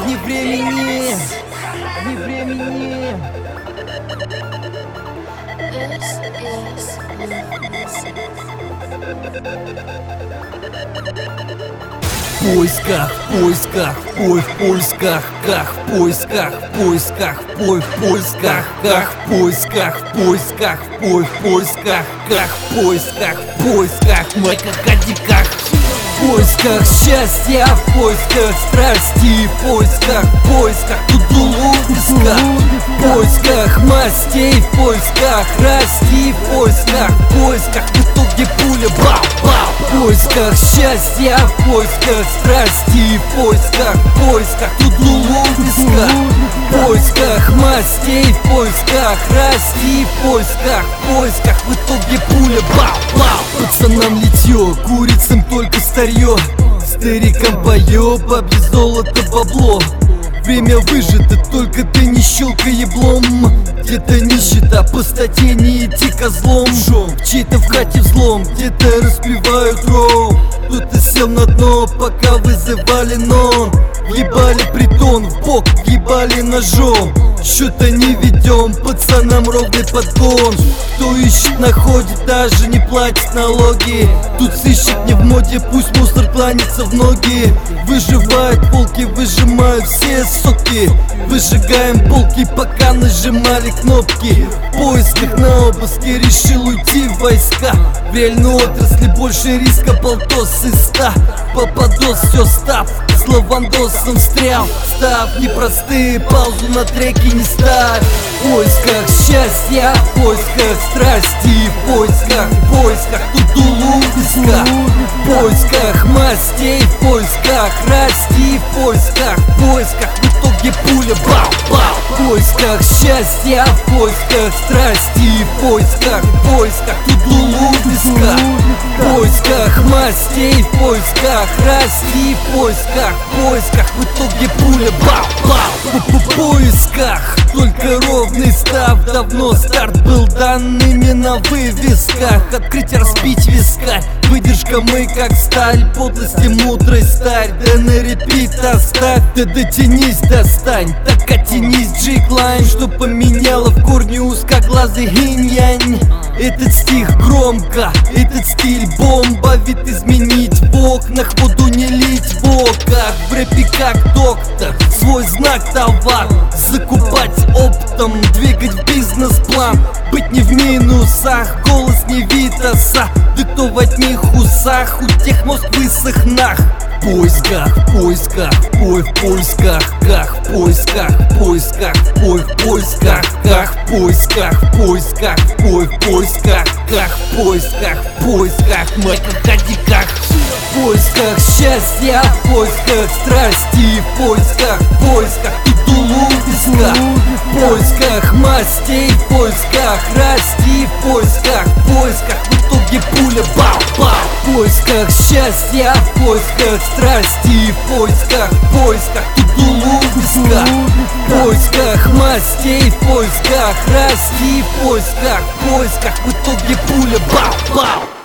Ни времени, ни времени. В поисках, в поисках, в поисках, как в поисках, в поисках, в поисках, как в поисках, в поисках, в поисках, как в поисках, в поисках, Майка Кадиках. В поисках счастья, в поисках страсти, в поисках тудулу виска, в поисках мастей, в поисках расти, в поисках, в итоге пуля бау-бау. В поисках счастья, в поисках страсти, в поисках тудулу виска, в поисках мастей, в поисках расти, в поисках, в итоге пуля бау-бау. Пацанам литье, курицам только старье, старикам поё, бабье золото бабло. Время выжито, только ты не щелкай еблом. Где-то нищета, по статье не идти козлом. Чей-то в хате взлом, где-то распевают роу. Кто-то сел на дно, пока вызывали нон. Въебали притон, в бок въебали ножом. Счета не ведем, пацанам ровный подгон. Кто ищет, находит, даже не платит налоги. Тут сыщик не в моде, пусть мусор кланяется в ноги. Выживают волки, выжимают все соки. Выжигаем полки, пока нажимали кнопки. В поисках на обыске решил уйти в войска. В реальной отрасли больше риска, полтос из 100. Попадос, все став, с лавандосом встрял. Став непростые, паузу на треке не ставь. В поисках счастья, в поисках страсти, в поисках тудулу виска, в поисках мастей, в поисках расти, в поисках, в итоге пуля бау-бау. В поисках счастья, в поисках страсти, в поисках тудулу виска, в поисках мастей, в поисках расти, в поисках, в итоге пуля бау-бау. В поисках только ровный став. Давно старт был дан именно в висках. Открыть, распить вискарь, выдержка мы как сталь, подлость и мудрость старь. Да на репит оставь, да дотянись, достань. Так оттянись, джиклайн, что поменяла в корне узкоглазый инь-янь. Этот стих громко, этот стиль бомба. Вид изменить в окнах, воду не лить в оках. В рэпе как доктор, свой знак товар. Закупать оптом, двигать в бизнес-план. Быть не в минусах, голос не Витаса. Да кто в одних усах, у тех мозг высох нах. В поисках, в поисках, в поисках, как в поисках, в поисках, в поисках, как в поисках, в поисках, в поисках, как в поисках, Майка Кадиках. В поисках счастья, в поисках страсти, в поисках тудулу виска, в поисках мастей, в поисках расти, в поисках, в итоге пуля бау-бау. В поисках счастья, в поисках страсти, в поисках тудулу виска, в поисках мастей, в поисках расти, в поисках, в итоге пуля бау-бау.